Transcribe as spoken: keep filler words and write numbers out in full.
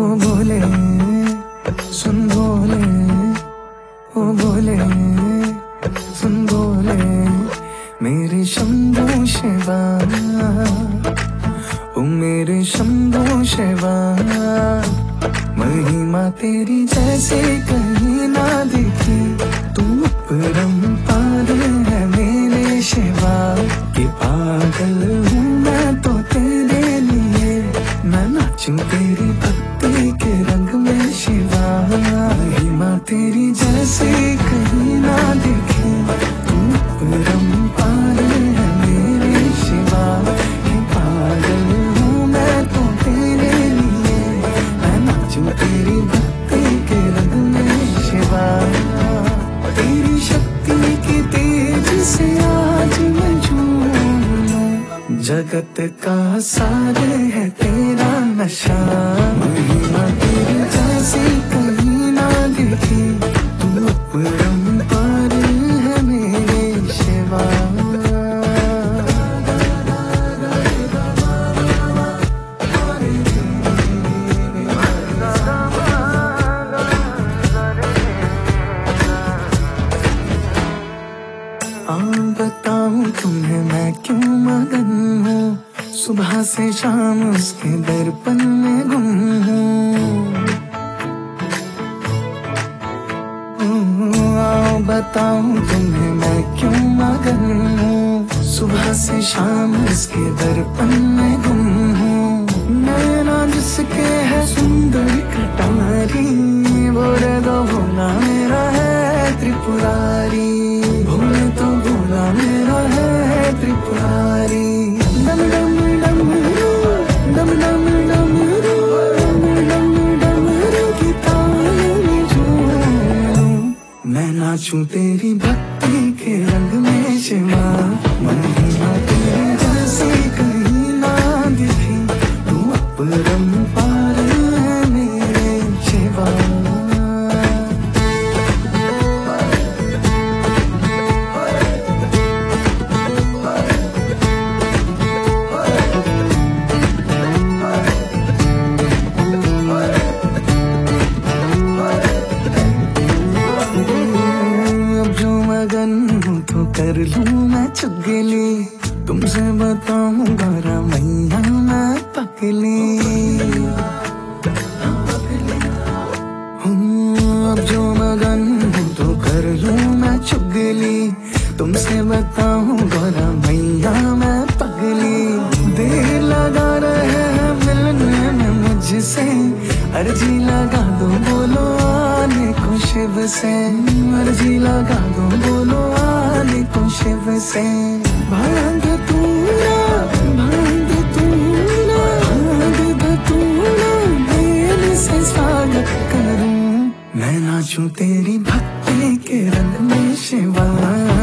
बोले सुन बोले, ओ बोले सुन बोले, मेरे शंभू शिवा, ओ मेरे शंभू शिवा। महिमा तेरी जैसे कहीं ना दिखी, तुम परंपार है मेरे शिवा। कि पागल हूँ मैं तो तेरे लिए, मैं नाचूं तेरी भक्ति के रंग में शिवा। महिमा तेरी जैसे कहीं ना दिखी, तुम परंपार है मेरे शिवा। कि पागल हूँ मैं तो तेरे लिए, मैं नाचूं तेरी भक्ति के रंग में शिवा। तेरी शक्ति की तेज से आज मैं झूमूं, जगत का सार है तेरा नशा। महिमा तेरी जैसी कहीं ना दिखी, तू परंपार है मेरे शिवा। हाँ बताऊं तुम्हें मैं क्यों मगन हूँ, सुबह से शाम उसके दर्पण में गुम हूँ। आओ बताऊं तुम्हें मैं क्यों मगन हूँ, सुबह से शाम उसके दर्पण में गुम हूँ। नैना जिसके है सुंदर कटारी, बोले तो भोला मेरा है त्रिपुरारी। भोले तो भोला मेरा है त्रिपुरारी। डम डम डम रू, डम डम डम रू, डम डम रू की ताल में झूमूं, मैं नाचूं तेरी भक्ति के रंग में शिवा। महिमा तेरी जैसी कहीं ना दिखी, तू परंपार है मेरे शिवा। तो कर लूं मैं चुगली, तुमसे बताऊंगा रमैया मैं पगली। हूँ अब जो मगन हूँ तो कर लूं मैं चुगली, तुमसे बताऊंगा रमैया मैं पगली। देर लगा रहे हैं मिलने में मुझसे, अर्जी लगा दो बोलो आने को शिव से। अर्जी लगा दो बोलो आने को शिव से। भांग धतूरा भांग धतूरा भांग धतूरा दिल से स्वागत करूं, मैं नाचूं तेरी भक्ति के रंग में शिवा।